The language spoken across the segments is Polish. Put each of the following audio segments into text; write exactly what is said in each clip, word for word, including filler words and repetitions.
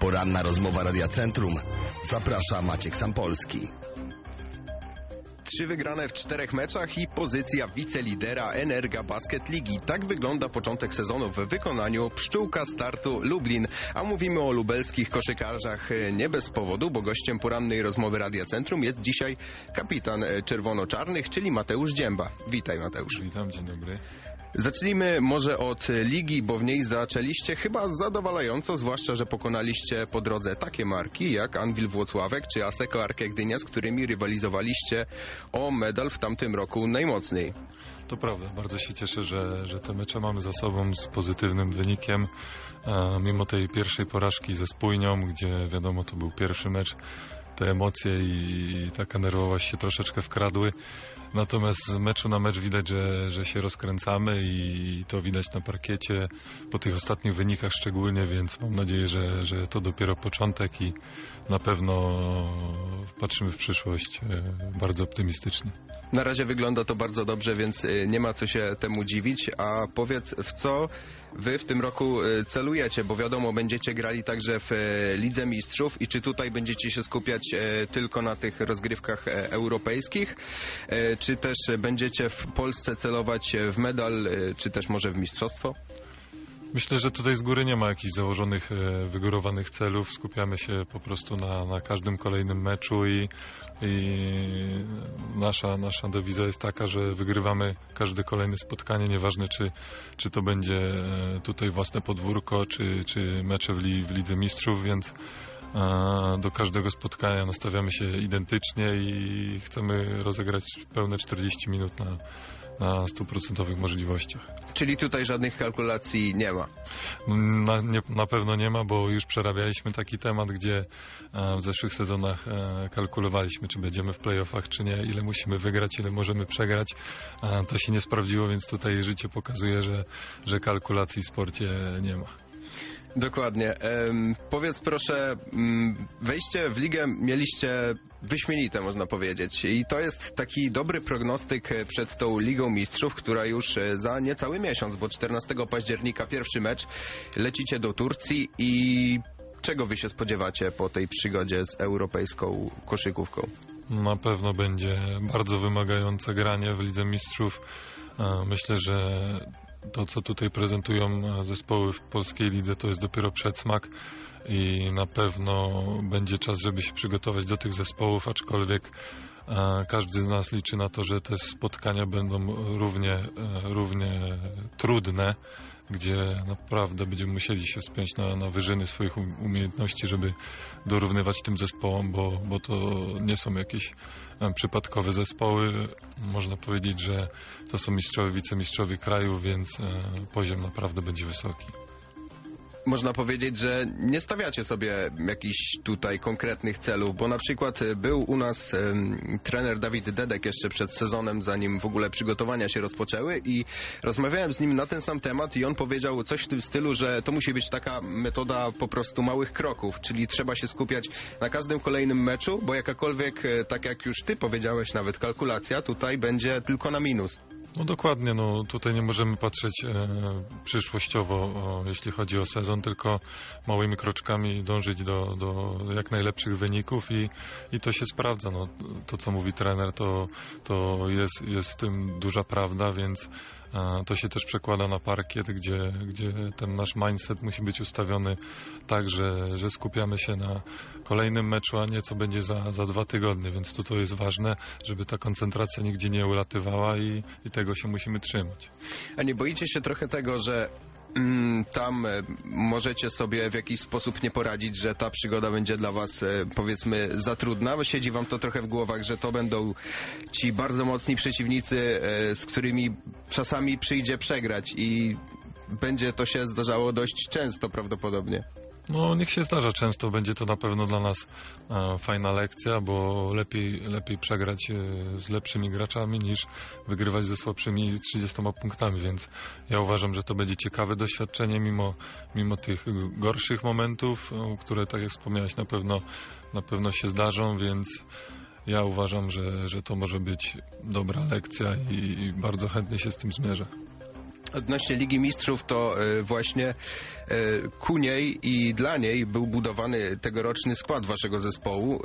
Poranna rozmowa Radia Centrum. Zaprasza Maciek Sampolski. Trzy wygrane w czterech meczach i pozycja wicelidera Energa Basket Ligi. Tak wygląda początek sezonu w wykonaniu pszczółka Startu Lublin. A mówimy o lubelskich koszykarzach nie bez powodu, bo gościem porannej rozmowy Radia Centrum jest dzisiaj kapitan czerwono-czarnych, czyli Mateusz Dzięba. Witaj, Mateusz. Witam, dzień dobry. Zacznijmy może od ligi, bo w niej zaczęliście chyba zadowalająco, zwłaszcza że pokonaliście po drodze takie marki jak Anwil Włocławek czy Asseco Arkę Gdynia, z którymi rywalizowaliście o medal w tamtym roku najmocniej. To prawda, bardzo się cieszę, że, że te mecze mamy za sobą z pozytywnym wynikiem. E, mimo tej pierwszej porażki ze Spójnią, gdzie wiadomo to był pierwszy mecz, te emocje i, i taka nerwowość się troszeczkę wkradły. Natomiast z meczu na mecz widać, że, że się rozkręcamy i to widać na parkiecie, po tych ostatnich wynikach szczególnie, więc mam nadzieję, że, że to dopiero początek i na pewno patrzymy w przyszłość bardzo optymistycznie. Na razie wygląda to bardzo dobrze, więc nie ma co się temu dziwić. A powiedz, w co wy w tym roku celujecie, bo wiadomo, będziecie grali także w Lidze Mistrzów i czy tutaj będziecie się skupiać tylko na tych rozgrywkach europejskich, czy też będziecie w Polsce celować w medal, czy też może w mistrzostwo? Myślę, że tutaj z góry nie ma jakichś założonych, wygórowanych celów. Skupiamy się po prostu na, na każdym kolejnym meczu i, i nasza, nasza dewiza jest taka, że wygrywamy każde kolejne spotkanie, nieważne czy, czy to będzie tutaj własne podwórko, czy, czy mecze w, li, w Lidze Mistrzów, więc do każdego spotkania nastawiamy się identycznie i chcemy rozegrać pełne czterdzieści minut na, na stuprocentowych możliwościach. Czyli tutaj żadnych kalkulacji nie ma? Na, nie, na pewno nie ma, bo już przerabialiśmy taki temat, gdzie w zeszłych sezonach kalkulowaliśmy, czy będziemy w playoffach, czy nie, ile musimy wygrać, ile możemy przegrać. To się nie sprawdziło, więc tutaj życie pokazuje, że, że kalkulacji w sporcie nie ma. Dokładnie. Ehm, powiedz proszę, wejście w ligę mieliście wyśmienite, można powiedzieć. I to jest taki dobry prognostyk przed tą Ligą Mistrzów, która już za niecały miesiąc, bo czternastego października pierwszy mecz, lecicie do Turcji i czego wy się spodziewacie po tej przygodzie z europejską koszykówką? Na pewno będzie bardzo wymagające granie w Lidze Mistrzów. Myślę, że to, co tutaj prezentują zespoły w polskiej lidze, to jest dopiero przedsmak i na pewno będzie czas, żeby się przygotować do tych zespołów, aczkolwiek każdy z nas liczy na to, że te spotkania będą równie, równie trudne, gdzie naprawdę będziemy musieli się wspiąć na, na wyżyny swoich umiejętności, żeby dorównywać tym zespołom, bo, bo to nie są jakieś przypadkowe zespoły. Można powiedzieć, że to są mistrzowie, wicemistrzowie kraju, więc poziom naprawdę będzie wysoki. Można powiedzieć, że nie stawiacie sobie jakichś tutaj konkretnych celów, bo na przykład był u nas um, trener Dawid Dedek jeszcze przed sezonem, zanim w ogóle przygotowania się rozpoczęły i rozmawiałem z nim na ten sam temat i on powiedział coś w tym stylu, że to musi być taka metoda po prostu małych kroków, czyli trzeba się skupiać na każdym kolejnym meczu, bo jakakolwiek, tak jak już ty powiedziałeś, nawet kalkulacja tutaj będzie tylko na minus. No dokładnie, no tutaj nie możemy patrzeć e, przyszłościowo, o, jeśli chodzi o sezon, tylko małymi kroczkami dążyć do, do jak najlepszych wyników i, i to się sprawdza. No, to, co mówi trener, to, to jest, jest w tym duża prawda, więc e, to się też przekłada na parkiet, gdzie, gdzie ten nasz mindset musi być ustawiony tak, że, że skupiamy się na kolejnym meczu, a nie co będzie za, za dwa tygodnie, więc to, to jest ważne, żeby ta koncentracja nigdzie nie ulatywała i, i tego się musimy trzymać. A nie boicie się trochę tego, że mm, tam możecie sobie w jakiś sposób nie poradzić, że ta przygoda będzie dla was, powiedzmy, za trudna? Bo siedzi wam to trochę w głowach, że to będą ci bardzo mocni przeciwnicy, z którymi czasami przyjdzie przegrać i będzie to się zdarzało dość często prawdopodobnie. No niech się zdarza często, będzie to na pewno dla nas e, fajna lekcja, bo lepiej, lepiej przegrać e, z lepszymi graczami niż wygrywać ze słabszymi trzydziestoma punktami, więc ja uważam, że to będzie ciekawe doświadczenie mimo, mimo tych gorszych momentów, e, które tak jak wspomniałeś na pewno, na pewno się zdarzą, więc ja uważam, że, że to może być dobra lekcja i, i bardzo chętnie się z tym zmierzę. Odnośnie Ligi Mistrzów, to właśnie ku niej i dla niej był budowany tegoroczny skład waszego zespołu.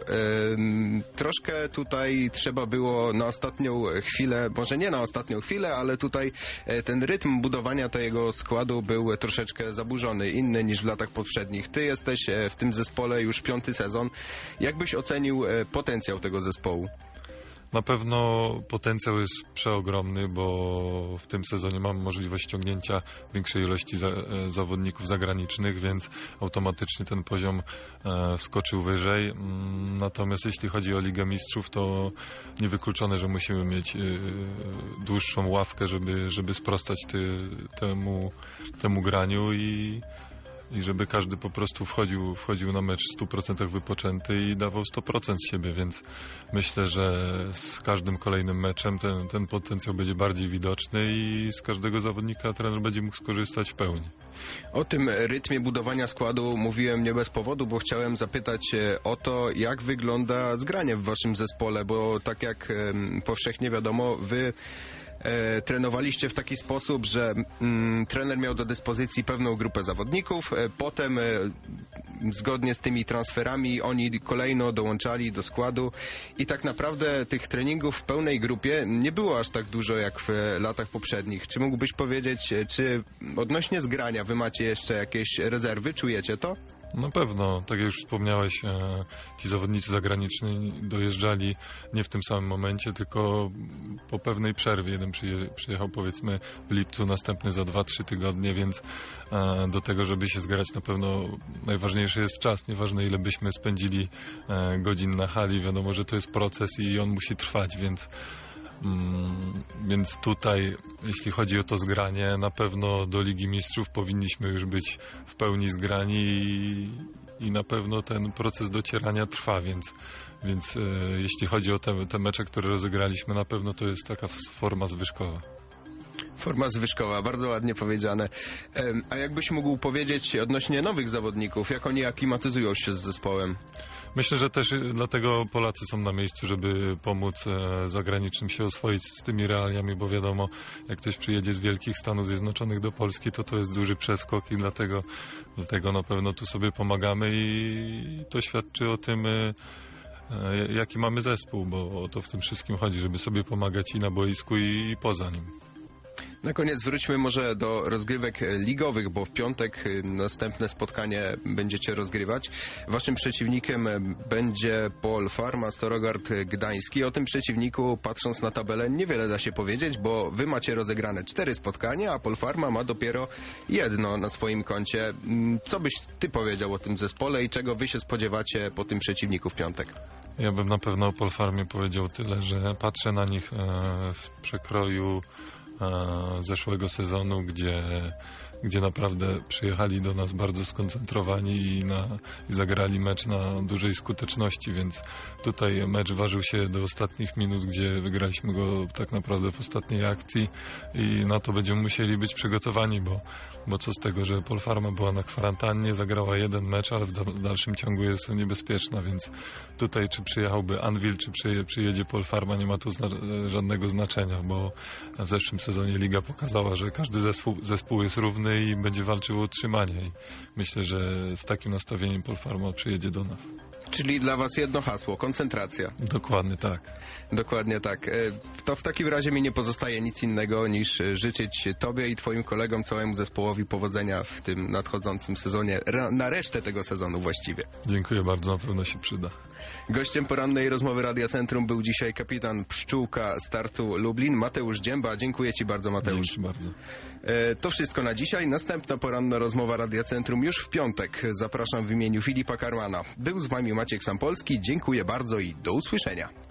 Troszkę tutaj trzeba było na ostatnią chwilę, może nie na ostatnią chwilę, ale tutaj ten rytm budowania tego składu był troszeczkę zaburzony, inny niż w latach poprzednich. Ty jesteś w tym zespole już piąty sezon. Jak byś ocenił potencjał tego zespołu? Na pewno potencjał jest przeogromny, bo w tym sezonie mamy możliwość ściągnięcia większej ilości za, zawodników zagranicznych, więc automatycznie ten poziom e, wskoczył wyżej. Natomiast jeśli chodzi o Ligę Mistrzów, to niewykluczone, że musimy mieć e, dłuższą ławkę, żeby, żeby sprostać ty, temu, temu graniu i i żeby każdy po prostu wchodził, wchodził na mecz w stu procentach wypoczęty i dawał sto procent z siebie, więc myślę, że z każdym kolejnym meczem ten, ten potencjał będzie bardziej widoczny i z każdego zawodnika trener będzie mógł skorzystać w pełni. O tym rytmie budowania składu mówiłem nie bez powodu, bo chciałem zapytać o to, jak wygląda zgranie w waszym zespole, bo tak jak powszechnie wiadomo, wy E, trenowaliście w taki sposób, że mm, trener miał do dyspozycji pewną grupę zawodników, e, potem e, zgodnie z tymi transferami oni kolejno dołączali do składu i tak naprawdę tych treningów w pełnej grupie nie było aż tak dużo jak w latach poprzednich. Czy mógłbyś powiedzieć, czy odnośnie zgrania wy macie jeszcze jakieś rezerwy? Czujecie to? Na pewno, tak jak już wspomniałeś, ci zawodnicy zagraniczni dojeżdżali nie w tym samym momencie, tylko po pewnej przerwie. Jeden przyje, przyjechał powiedzmy w lipcu, następny za dwa trzy tygodnie, więc do tego, żeby się zgrać, na pewno najważniejszy jest czas. Nieważne ile byśmy spędzili godzin na hali, wiadomo, że to jest proces i on musi trwać, więc Mm, więc tutaj, jeśli chodzi o to zgranie, na pewno do Ligi Mistrzów powinniśmy już być w pełni zgrani i, i na pewno ten proces docierania trwa, więc, więc e, jeśli chodzi o te, te mecze, które rozegraliśmy, na pewno to jest taka forma zwyżkowa. Forma zwyżkowa, bardzo ładnie powiedziane. A jakbyś mógł powiedzieć odnośnie nowych zawodników, jak oni aklimatyzują się z zespołem? Myślę, że też dlatego Polacy są na miejscu, żeby pomóc zagranicznym się oswoić z tymi realiami, bo wiadomo, jak ktoś przyjedzie z wielkich Stanów Zjednoczonych do Polski, to to jest duży przeskok i dlatego, dlatego na pewno tu sobie pomagamy i to świadczy o tym, jaki mamy zespół, bo o to w tym wszystkim chodzi, żeby sobie pomagać i na boisku, i poza nim. Na koniec wróćmy może do rozgrywek ligowych, bo w piątek następne spotkanie będziecie rozgrywać. Waszym przeciwnikiem będzie Polfarma Starogard Gdański. O tym przeciwniku, patrząc na tabelę, niewiele da się powiedzieć, bo wy macie rozegrane cztery spotkania, a Polfarma ma dopiero jedno na swoim koncie. Co byś ty powiedział o tym zespole i czego wy się spodziewacie po tym przeciwniku w piątek? Ja bym na pewno o Polfarmie powiedział tyle, że patrzę na nich w przekroju zeszłego sezonu, gdzie, gdzie naprawdę przyjechali do nas bardzo skoncentrowani i, na, i zagrali mecz na dużej skuteczności, więc tutaj mecz ważył się do ostatnich minut, gdzie wygraliśmy go tak naprawdę w ostatniej akcji i na to będziemy musieli być przygotowani, bo, bo co z tego, że Polfarma była na kwarantannie, zagrała jeden mecz, ale w, da, w dalszym ciągu jest niebezpieczna, więc tutaj czy przyjechałby Anwil, czy przyje, przyjedzie Polfarma, nie ma tu zna, żadnego znaczenia, bo w zeszłym sezonie Liga pokazała, że każdy zespół, zespół jest równy i będzie walczył o utrzymanie i myślę, że z takim nastawieniem Polfarma przyjedzie do nas. Czyli dla was jedno hasło, koncentracja. Dokładnie tak. Dokładnie tak. To w takim razie mi nie pozostaje nic innego niż życzyć tobie i twoim kolegom, całemu zespołowi powodzenia w tym nadchodzącym sezonie, na resztę tego sezonu właściwie. Dziękuję bardzo, na pewno się przyda. Gościem porannej rozmowy Radia Centrum był dzisiaj kapitan Pszczółka Startu Lublin, Mateusz Dzięba. Dziękuję ci bardzo, Mateusz. Dzięki bardzo. To wszystko na dzisiaj. Następna poranna rozmowa Radia Centrum już w piątek. Zapraszam w imieniu Filipa Karmana. Był z wami Maciek Sampolski. Dziękuję bardzo i do usłyszenia.